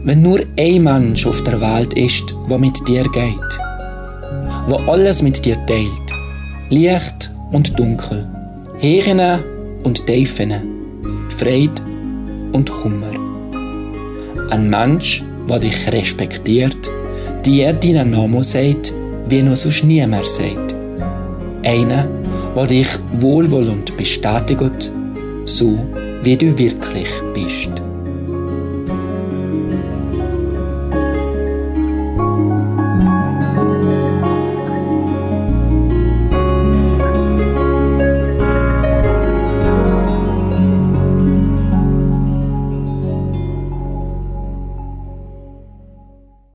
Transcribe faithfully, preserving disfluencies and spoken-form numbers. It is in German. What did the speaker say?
wenn nur ein Mensch auf der Welt ist, der mit dir geht, der alles mit dir teilt, Licht und Dunkel, Höhen und Tiefen, Freude und Kummer. Ein Mensch, der dich respektiert, dir deinen Namen sagt, wie noch sonst niemand sagt. Einer, der dich wohlwollend bestätigt, so wie du wirklich bist.